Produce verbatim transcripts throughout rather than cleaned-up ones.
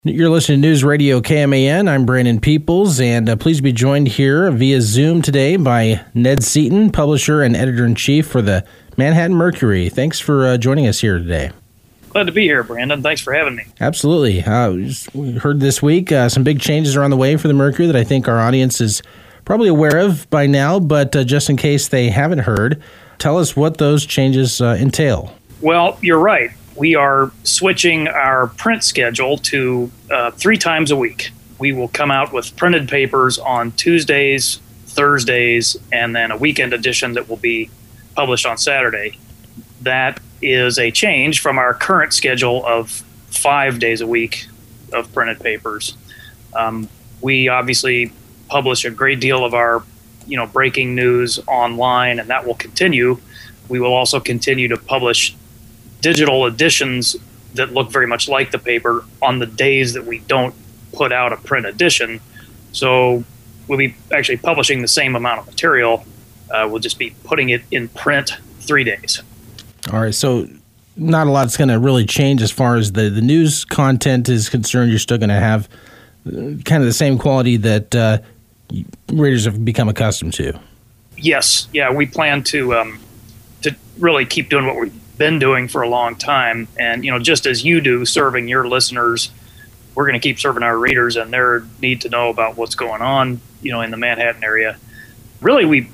You're listening to News Radio K M A N. I'm Brandon Peoples, and uh, pleased to be joined here via Zoom today by Ned Seaton, publisher and editor-in-chief for the Manhattan Mercury. Thanks for uh, joining us here today. Glad to be here, Brandon. Thanks for having me. Absolutely. Uh, we heard this week uh, some big changes are on the way for the Mercury that I think our audience is probably aware of by now, but uh, just in case they haven't heard, tell us what those changes uh, entail. Well, you're right. We are switching our print schedule to uh, three times a week. We will come out with printed papers on Tuesdays, Thursdays, and then a weekend edition that will be published on Saturday. That is a change from our current schedule of five days a week of printed papers. Um, we obviously publish a great deal of our, you know, breaking news online, and that will continue. We will also continue to publish digital editions that look very much like the paper on the days that we don't put out a print edition. So we'll be actually publishing the same amount of material. Uh, we'll just be putting it in print three days. All right, so not a lot's going to really change as far as the, the news content is concerned. You're still going to have kind of the same quality that uh, readers have become accustomed to. Yes, yeah, we plan to um, to really keep doing what we've been doing for a long time. And, you know, just as you do, serving your listeners, we're going to keep serving our readers and their need to know about what's going on, you know, in the Manhattan area. Really, we,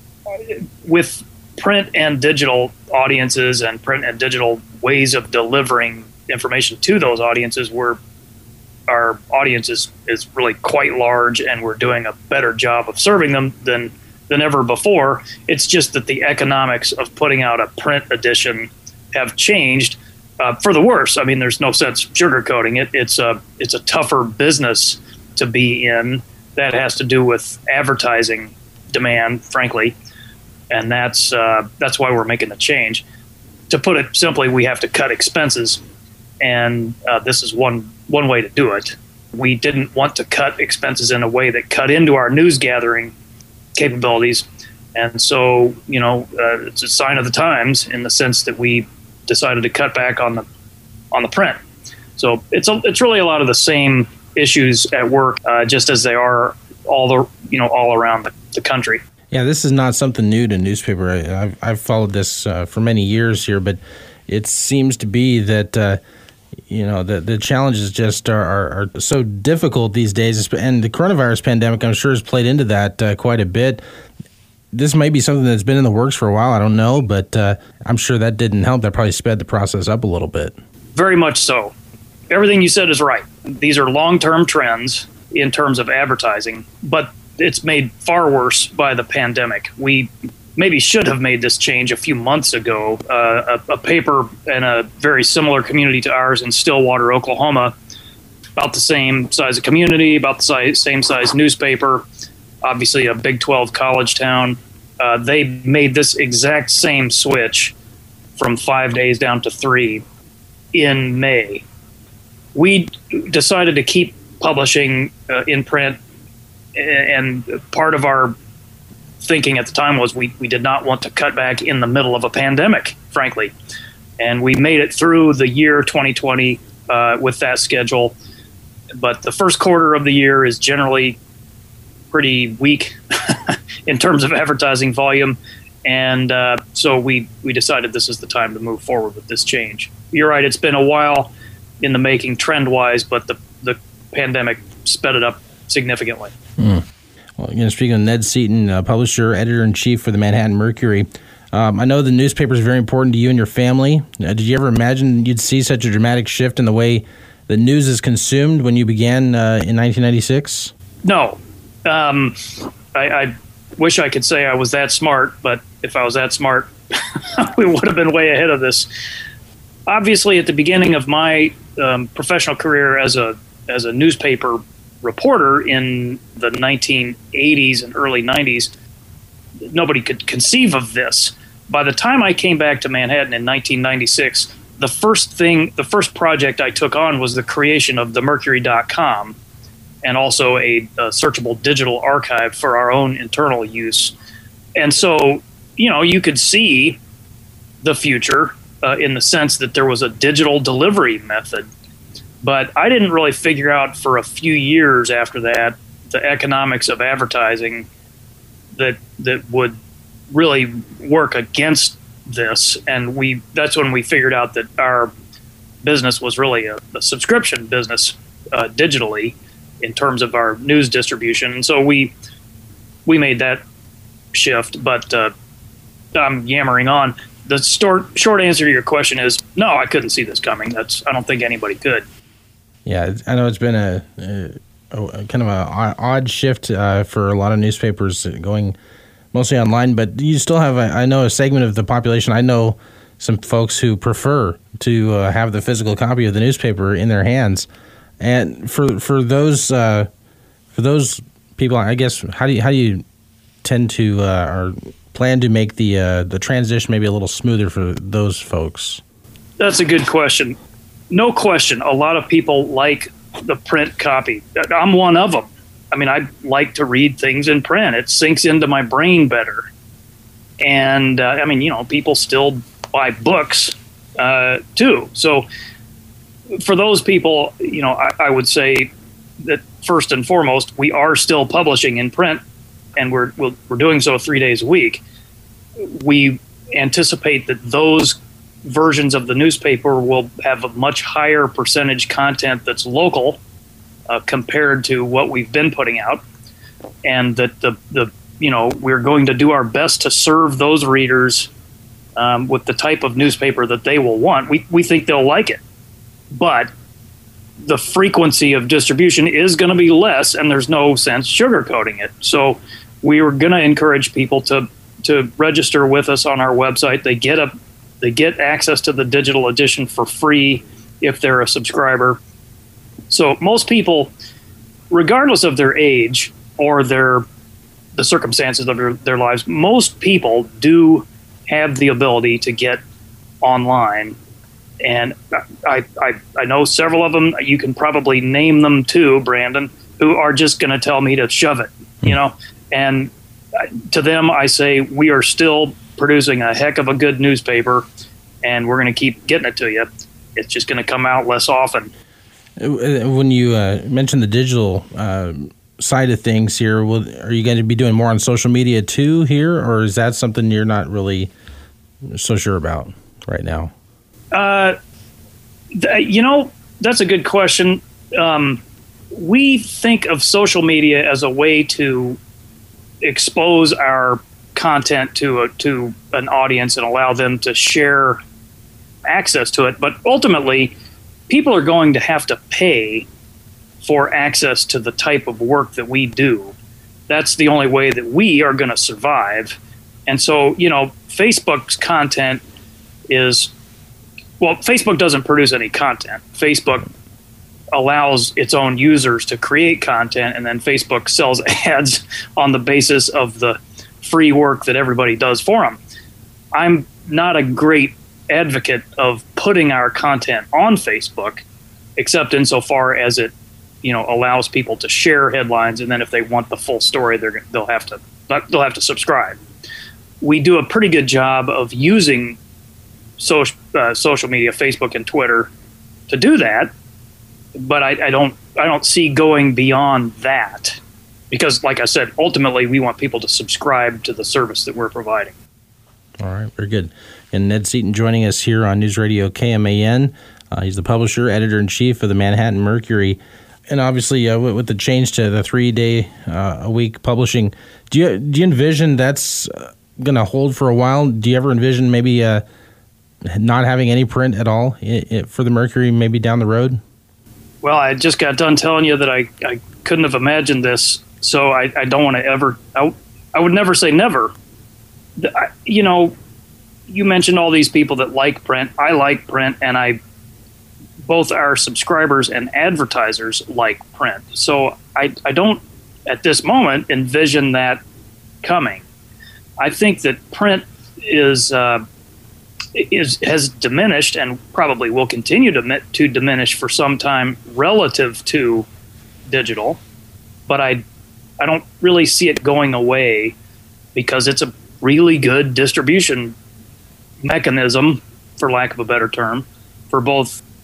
with print and digital audiences and print and digital ways of delivering information to those audiences, we're, our audience is, is really quite large, and we're doing a better job of serving them than than ever before. It's just that the economics of putting out a print edition have changed uh, for the worse. I mean, there's no sense sugarcoating it. It's a it's a tougher business to be in. That has to do with advertising demand, frankly, and that's uh, that's why we're making the change. To put it simply, we have to cut expenses, and uh, this is one one way to do it. We didn't want to cut expenses in a way that cut into our news gathering capabilities, and so, you know, uh, it's a sign of the times in the sense that we decided to cut back on the on the print. So it's a, it's really a lot of the same issues at work, uh, just as they are all the you know all around the, the country. Yeah, this is not something new to newspaper. I, I've I've followed this uh, for many years here, but it seems to be that uh, you know the the challenges just are, are, are so difficult these days, and the coronavirus pandemic, I'm sure, has played into that uh, quite a bit. This may be something that's been in the works for a while. I don't know, but uh, I'm sure that didn't help. That probably sped the process up a little bit. Very much so. Everything you said is right. These are long-term trends in terms of advertising, but it's made far worse by the pandemic. We maybe should have made this change a few months ago. Uh, a, a paper in a very similar community to ours in Stillwater, Oklahoma, about the same size of community, about the size, same size newspaper, obviously a Big twelve college town. Uh, they made this exact same switch from five days down to three in May. We decided to keep publishing uh, in print, and part of our thinking at the time was we, we did not want to cut back in the middle of a pandemic, frankly. And we made it through the year twenty twenty uh, with that schedule. But the first quarter of the year is generally pretty weak in terms of advertising volume. And uh, so we, we decided this is the time to move forward with this change. You're right, it's been a while in the making trend-wise, but the, the pandemic sped it up significantly. Mm. Well, you know, speaking of Ned Seaton, uh, publisher, editor-in-chief for the Manhattan Mercury, um, I know the newspaper is very important to you and your family. Uh, did you ever imagine you'd see such a dramatic shift in the way the news is consumed when you began uh, in nineteen ninety-six? No. Um, I, I wish I could say I was that smart, but if I was that smart, we would have been way ahead of this. Obviously, at the beginning of my um, professional career as a as a newspaper reporter in the nineteen eighties and early nineties, nobody could conceive of this. By the time I came back to Manhattan in nineteen ninety-six, the first thing, the first project I took on was the creation of the mercury dot com, and also a, a searchable digital archive for our own internal use. And so, you know, you could see the future uh, in the sense that there was a digital delivery method But I didn't really figure out for a few years after that the economics of advertising that that would really work against this. And we that's when we figured out that our business was really a, a subscription business uh, digitally in terms of our news distribution. And so we we made that shift. But uh, I'm yammering on. The short, short answer to your question is no, I couldn't see this coming. That's I don't think anybody could. Yeah, I know it's been a, a, a kind of a odd shift uh, for a lot of newspapers going mostly online, but you still have, a, I know, a segment of the population. I know some folks who prefer to uh, have the physical copy of the newspaper in their hands, and for for those uh, for those people, I guess, how do you how do you tend to uh, or plan to make the uh, the transition maybe a little smoother for those folks? That's a good question. No question, a lot of people like the print copy. I'm one of them. I mean, I like to read things in print. It sinks into my brain better. And, uh, I mean, you know, people still buy books, uh, too. So for those people, you know, I, I would say that first and foremost, we are still publishing in print, and we're we're doing so three days a week. We anticipate that those versions of the newspaper will have a much higher percentage content that's local uh, compared to what we've been putting out, and that the the you know we're going to do our best to serve those readers um, with the type of newspaper that they will want. We we think they'll like it, but the frequency of distribution is going to be less, and there's no sense sugarcoating it. So we are going to encourage people to to register with us on our website. They get a They get access to the digital edition for free if they're a subscriber. So most people, regardless of their age or their the circumstances of their, their lives, most people do have the ability to get online. And I, I, I know several of them, you can probably name them too, Brandon, who are just going to tell me to shove it, you know. And to them, I say, we are still producing a heck of a good newspaper, and we're going to keep getting it to you. It's just going to come out less often. When you uh, mentioned the digital uh, side of things here, will, are you going to be doing more on social media too here, or is that something you're not really so sure about right now? Uh, th- you know, that's a good question. Um, we think of social media as a way to expose our content to a, to an audience and allow them to share access to it. But ultimately, people are going to have to pay for access to the type of work that we do. That's the only way that we are going to survive. And so, you know, Facebook's content is, well, Facebook doesn't produce any content. Facebook allows its own users to create content, and then Facebook sells ads on the basis of the free work that everybody does for them. I'm not a great advocate of putting our content on Facebook, except insofar as it, you know, allows people to share headlines, and then if they want the full story, they're they'll have to they'll have to subscribe. We do a pretty good job of using social uh, social media, Facebook and Twitter, to do that, but I, I don't I don't see going beyond that. Because, like I said, ultimately, we want people to subscribe to the service that we're providing. All right, very good. And Ned Seaton joining us here on News Radio K M A N. Uh, he's the publisher, editor-in-chief of the Manhattan Mercury. And obviously, uh, with, with the change to the three-day uh, a week publishing, do you do you envision that's uh, going to hold for a while? Do you ever envision maybe uh, not having any print at all I- I for the Mercury maybe down the road? Well, I just got done telling you that I, I couldn't have imagined this. So I, I don't want to ever, I, I would never say never. I, you know, you mentioned all these people that like print. I like print, and I, both our subscribers and advertisers like print. So I, I don't, at this moment, envision that coming. I think that print is, uh, is has diminished and probably will continue to, to diminish for some time relative to digital. But I I don't really see it going away because it's a really good distribution mechanism, for lack of a better term, for both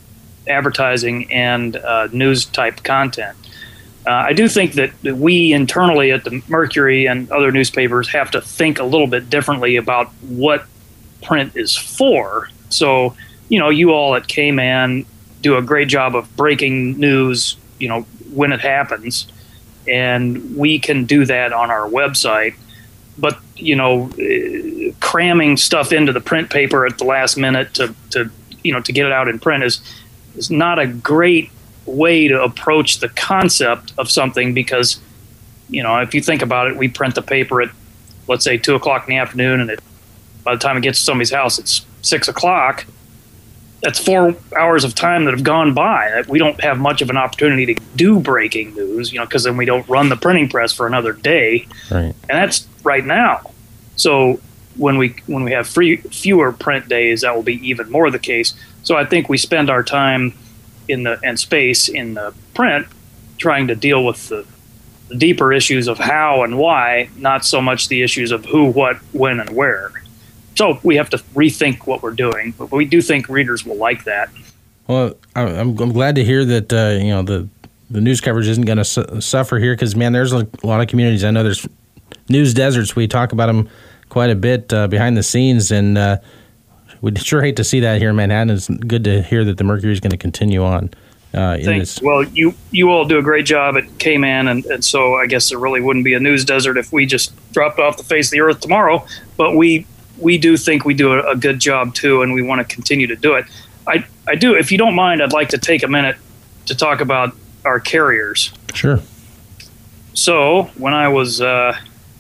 advertising and uh, news type content. Uh, I do think that we internally at the Mercury and other newspapers have to think a little bit differently about what print is for. So, you know, you all at K-Man do a great job of breaking news, you know, when it happens, and we can do that on our website. But, you know, cramming stuff into the print paper at the last minute to, to you know, to get it out in print is is not a great way to approach the concept of something, because, you know, if you think about it, we print the paper at, let's say, two o'clock in the afternoon, and it, by the time it gets to somebody's house, it's six o'clock. That's four hours of time that have gone by. We don't have much of an opportunity to do breaking news, you know, because then we don't run the printing press for another day. Right. And that's right now. So when we when we have free, fewer print days, that will be even more the case. So I think we spend our time in the and space in the print trying to deal with the, the deeper issues of how and why, not so much the issues of who, what, when, and where. So we have to rethink what we're doing, but we do think readers will like that. Well, I'm, I'm glad to hear that uh, you know the the news coverage isn't going to su- suffer here, because, man, there's a lot of communities. I know there's news deserts. We talk about them quite a bit uh, behind the scenes, and uh, we'd sure hate to see that here in Manhattan. It's good to hear that the Mercury is going to continue on. Uh, in Thanks. this. Well, you you all do a great job at K-Man, and, and so I guess there really wouldn't be a news desert if we just dropped off the face of the earth tomorrow. But we we do think we do a, a good job too, and we want to continue to do it. I I do. If you don't mind, I'd like to take a minute to talk about our carriers. Sure. So when I was uh,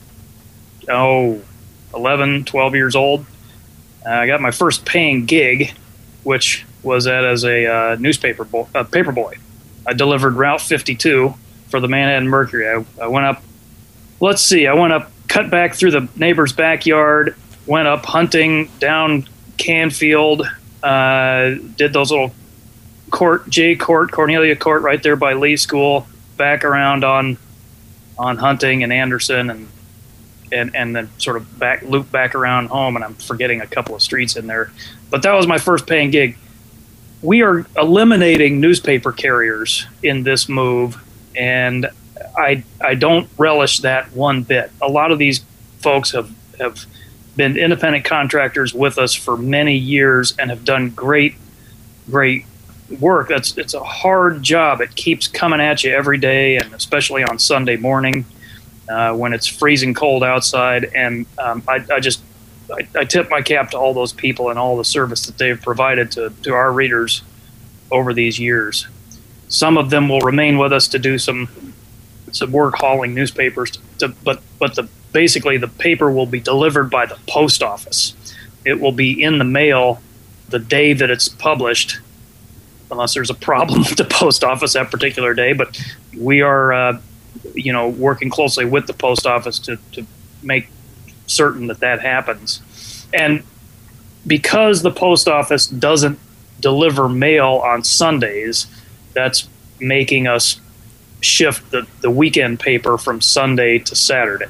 oh eleven, twelve years old, uh, I got my first paying gig, which was at as a uh, newspaper bo- uh, paper boy. I delivered Route fifty-two for the Manhattan Mercury. I, I went up, let's see, I went up, cut back through the neighbor's backyard, went up hunting down Canfield, uh, did those little court, J Court, Cornelia Court right there by Lee School, back around on on Hunting and Anderson, and and and then sort of back loop back around home, and I'm forgetting a couple of streets in there. But that was my first paying gig. We are eliminating newspaper carriers in this move, and I I don't relish that one bit. A lot of these folks have, have been independent contractors with us for many years and have done great, great work. That's it's a hard job. It keeps coming at you every day, and especially on Sunday morning uh, when it's freezing cold outside. And um, I, I just I, I tip my cap to all those people and all the service that they've provided to, to our readers over these years. Some of them will remain with us to do some some work hauling newspapers, to, but but the basically the paper will be delivered by the post office. It will be in the mail the day that it's published, unless there's a problem with the post office that particular day. But we are, uh, you know, working closely with the post office to, to make certain that that happens. And because the post office doesn't deliver mail on Sundays, that's making us shift the, the weekend paper from Sunday to Saturday.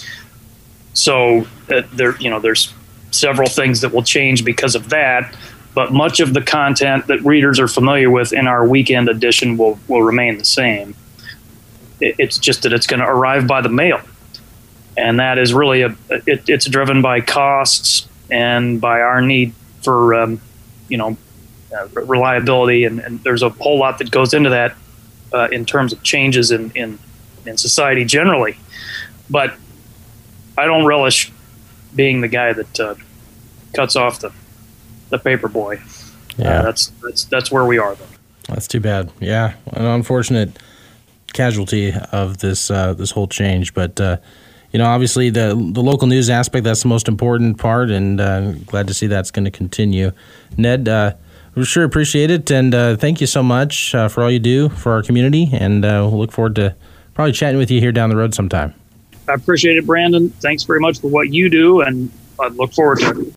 So uh, there, you know, there's several things that will change because of that, but much of the content that readers are familiar with in our weekend edition will, will remain the same. It, it's just that it's going to arrive by the mail. And that is really a, it, it's driven by costs and by our need for, um, you know, uh, reliability. And, and there's a whole lot that goes into that uh, in terms of changes in, in, in society generally. But I don't relish being the guy that uh, cuts off the, the paper boy. Yeah. Uh, that's, that's, that's where we are, though. That's too bad. Yeah. An unfortunate casualty of this, uh, this whole change. But, uh, you know, obviously the the local news aspect, that's the most important part, and uh, glad to see that's going to continue. Ned, uh, we sure appreciate it, and uh, thank you so much uh, for all you do for our community, and uh, we'll look forward to probably chatting with you here down the road sometime. I appreciate it, Brandon. Thanks very much for what you do, and I look forward to it.